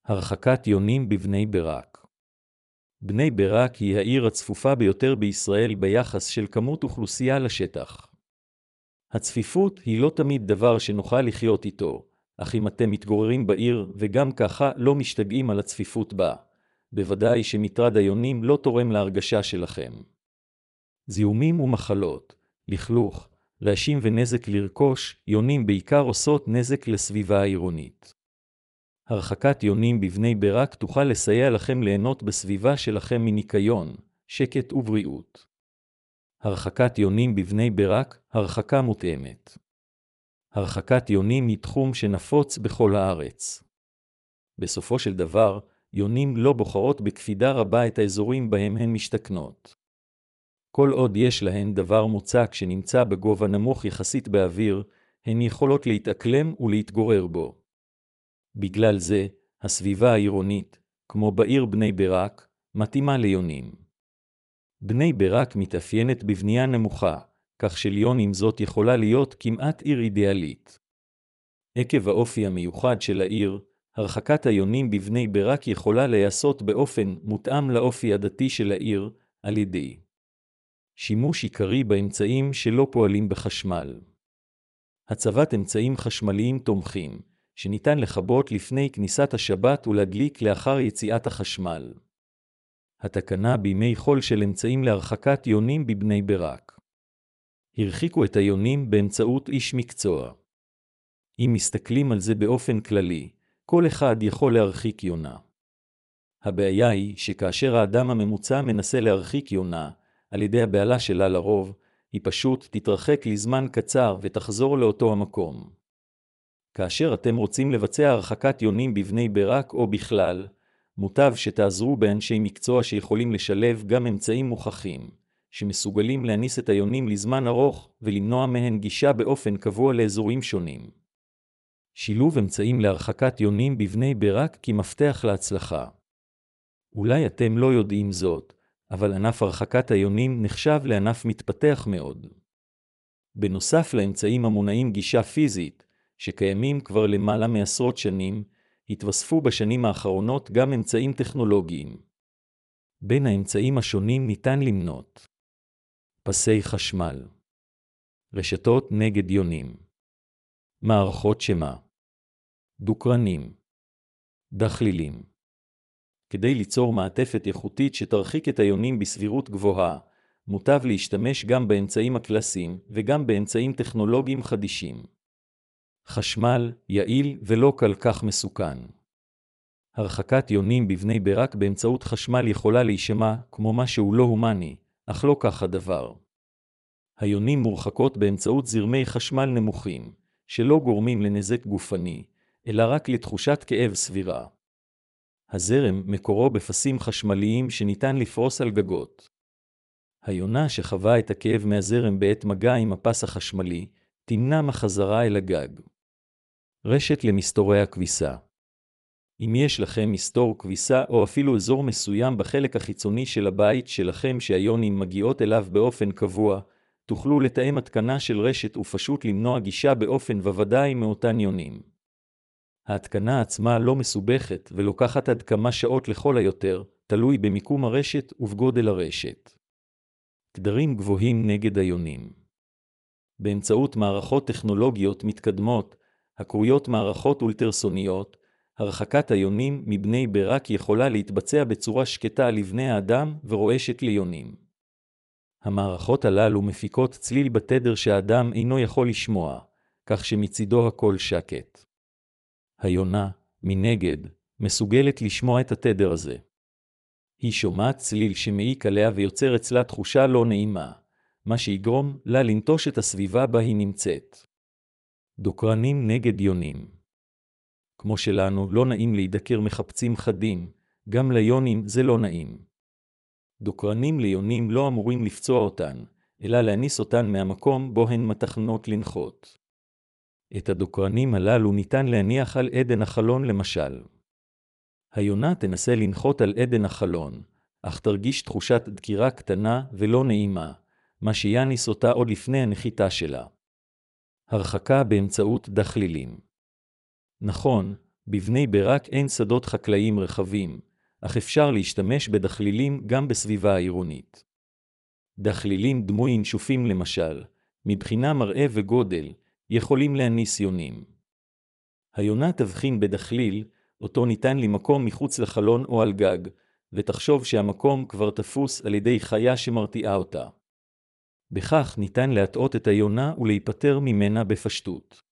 הרחקת יונים בבני ברק. בני ברק היא העיר הצפופה ביותר בישראל ביחס של כמות אוכלוסייה לשטח. הצפיפות היא לא תמיד דבר שנוכל לחיות איתו, אך אם אתם מתגוררים בעיר וגם ככה לא משתגעים על הצפיפות בה, בוודאי שמטרד היונים לא תורם להרגשה שלכם. זיהומים ומחלות, לכלוך, רעשים ונזק לרכוש, יונים בעיקר עושות נזק לסביבה העירונית. הרחקת יונים בבני ברק תוכל לסייע לכם ליהנות בסביבה שלכם מניקיון, שקט ובריאות. הרחקת יונים בבני ברק, הרחקה מותאמת. הרחקת יונים היא תחום שנפוץ בכל הארץ. בסופו של דבר, יונים לא בוחרות בקפידה רבה את האזורים בהם הן משתכנות. כל עוד יש להן דבר מוצק שנמצא בגובה נמוך יחסית באוויר, הן יכולות להתאקלם ולהתגורר בו. בגלל זה, הסביבה העירונית, כמו בעיר בני ברק, מתאימה ליונים. בני ברק מתאפיינת בבנייה נמוכה, כך שליון עם זאת יכולה להיות כמעט עיר אידיאלית. עקב האופי המיוחד של העיר, הרחקת היונים בבני ברק יכולה להיעשות באופן מותאם לאופי הדתי של העיר, על ידי שימוש עיקרי באמצעים שלא פועלים בחשמל. הצבת אמצעים חשמליים תומכים, שניתן לכבות לפני כניסת השבת ולהדליק לאחר יציאת החשמל. התקנה בימי חול של אמצעים להרחקת יונים בבני ברק. הרחיקו את היונים באמצעות איש מקצוע. אם מסתכלים על זה באופן כללי, כל אחד יכול להרחיק יונה. הבעיה היא שכאשר האדם הממוצע מנסה להרחיק יונה, על ידי הבעלה שלה לרוב, היא פשוט תתרחק לזמן קצר ותחזור לאותו המקום. כאשר אתם רוצים לבצע הרחקת יונים בבני ברק או בכלל, מוטב שתעזרו באנשי מקצוע שיכולים לשלב גם אמצעים מוכחים, שמסוגלים להניס את היונים לזמן ארוך ולמנוע מהן גישה באופן קבוע לאזורים שונים. שילוב אמצעים להרחקת יונים בבני ברק כמפתח להצלחה. אולי אתם לא יודעים זאת, אבל ענף הרחקת היונים נחשב לענף מתפתח מאוד. בנוסף לאמצעים המונעים גישה פיזית, שקיימים כבר למעלה מעשרות שנים, התווספו בשנים האחרונות גם אמצעים טכנולוגיים. בין האמצעים השונים ניתן למנות פסי חשמל, רשתות נגד יונים, מערכות שמע, דוקרנים, דחלילים. כדי ליצור מעטפת איכותית שתרחיק את היונים בסבירות גבוהה, מוטב להשתמש גם באמצעים הקלאסיים וגם באמצעים טכנולוגיים חדישים. חשמל, יעיל ולא כל כך מסוכן. הרחקת יונים בבני ברק באמצעות חשמל יכולה להישמע כמו משהו לא הומני, אך לא כך הדבר. היונים מורחקות באמצעות זרמי חשמל נמוכים, שלא גורמים לנזק גופני, אלא רק לתחושת כאב סבירה. הזרם מקורו בפסים חשמליים שניתן לפרוס על גגות. היונה שחווה את הכאב מהזרם בעת מגע עם הפס החשמלי, תמנע מחזרה אל הגג. רשת למסתורי הכביסה. אם יש לכם מסתור כביסה או אפילו אזור מסוים בחלק החיצוני של הבית שלכם שהיונים מגיעות אליו באופן קבוע, תוכלו לתאם התקנה של רשת ופשוט למנוע גישה באופן וודאי מאותן יונים. ההתקנה עצמה לא מסובכת ולוקחת עד כמה שעות לכל היותר, תלוי במיקום הרשת ובגודל הרשת. תדרים גבוהים נגד היונים. באמצעות מערכות טכנולוגיות מתקדמות, הקרויות מערכות אולטרסוניות, הרחקת היונים מבני ברק יכולה להתבצע בצורה שקטה על לבני האדם ורועשת ליונים. המערכות הללו מפיקות צליל בתדר שהאדם אינו יכול לשמוע, כך שמצידו הכל שקט. היונה, מנגד, מסוגלת לשמוע את התדר הזה. היא שומעת צליל שמעיק עליה ויוצר אצלה תחושה לא נעימה, מה שיגרום לה לנטוש את הסביבה בה היא נמצאת. דוקרנים נגד יונים. כמו שלנו לא נעים להידקר מחפצים חדים, גם ליונים זה לא נעים. דוקרנים ליונים לא אמורים לפצוע אותן, אלא להניס אותן מהמקום בו הן מתכננות לנחות. את הדוקרנים הללו ניתן להניח על עדן החלון למשל. היונה תנסה לנחות על עדן החלון, אך תרגיש תחושת דקירה קטנה ולא נעימה, מה שיניס אותה עוד לפני הנחיתה שלה. הרחקה באמצעות דחלילים. נכון, בבני ברק אין שדות חקלאיים רחבים, אך אפשר להשתמש בדחלילים גם בסביבה העירונית. דחלילים דמויים שופים למשל, מבחינה מראה וגודל, יכולים להניס יונים. היונה תבחין בדחליל, אותו ניתן למקום מחוץ לחלון או על גג, ותחשוב שהמקום כבר תפוס על ידי חיה שמרתיעה אותה. בכך ניתן להטעות את היונה ולהיפטר ממנה בפשטות.